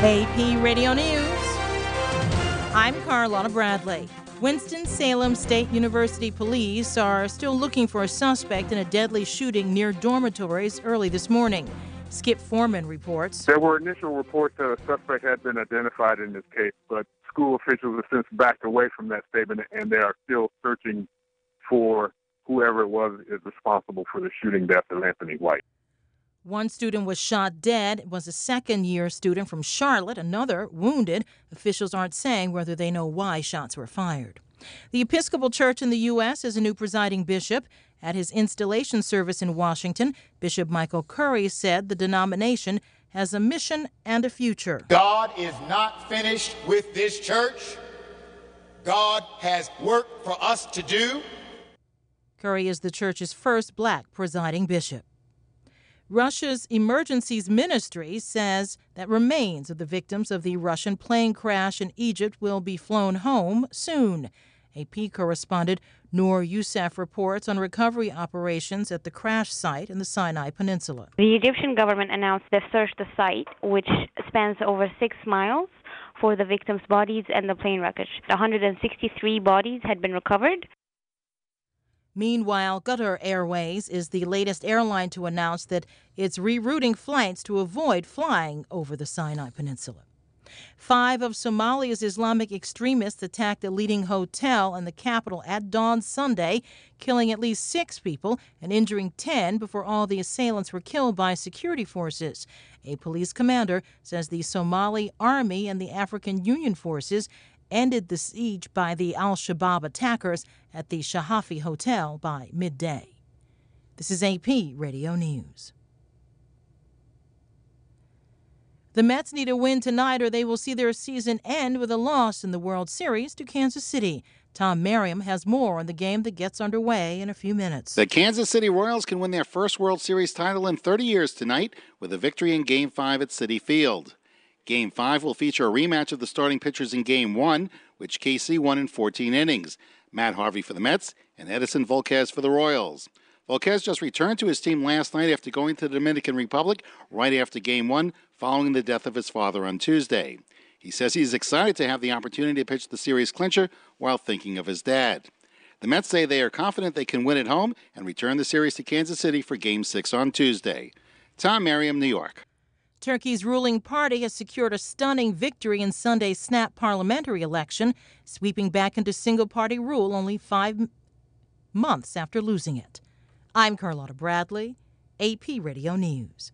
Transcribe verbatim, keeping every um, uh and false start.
A P Radio News. I'm Carlotta Bradley. Winston-Salem State University police are still looking for a suspect in a deadly shooting near dormitories early this morning. Skip Foreman reports. There were initial reports that a suspect had been identified in this case, but school officials have since backed away from that statement, and they are still searching for whoever it was is responsible for the shooting death of Anthony White. One student was shot dead. It was a second-year student from Charlotte. Another wounded. Officials aren't saying whether they know why shots were fired. The Episcopal Church in the U S has a new presiding bishop. At his installation service in Washington, Bishop Michael Curry said the denomination has a mission and a future. God is not finished with this church. God has work for us to do. Curry is the church's first black presiding bishop. Russia's Emergencies Ministry says that remains of the victims of the Russian plane crash in Egypt will be flown home soon. A P correspondent Noor Youssef reports on recovery operations at the crash site in the Sinai Peninsula. The Egyptian government announced they've searched the site, which spans over six miles, for the victims' bodies and the plane wreckage. one hundred sixty-three bodies had been recovered. Meanwhile, Qatar Airways is the latest airline to announce that it's rerouting flights to avoid flying over the Sinai Peninsula. Five of Somalia's Islamic extremists attacked a leading hotel in the capital at dawn Sunday, killing at least six people and injuring ten before all the assailants were killed by security forces. A police commander says the Somali army and the African Union forces ended the siege by the al-Shabaab attackers at the Shahafi Hotel by midday. This is A P Radio News. The Mets need a win tonight or they will see their season end with a loss in the World Series to Kansas City. Tom Merriam has more on the game that gets underway in a few minutes. The Kansas City Royals can win their first World Series title in thirty years tonight with a victory in Game five at Citi Field. Game five will feature a rematch of the starting pitchers in Game one, which K C won in fourteen innings. Matt Harvey for the Mets and Edison Volquez for the Royals. Volquez just returned to his team last night after going to the Dominican Republic right after Game one, following the death of his father on Tuesday. He says he's excited to have the opportunity to pitch the series clincher while thinking of his dad. The Mets say they are confident they can win at home and return the series to Kansas City for Game six on Tuesday. Tom Merriam, New York. Turkey's ruling party has secured a stunning victory in Sunday's snap parliamentary election, sweeping back into single-party rule only five months after losing it. I'm Carlotta Bradley, A P Radio News.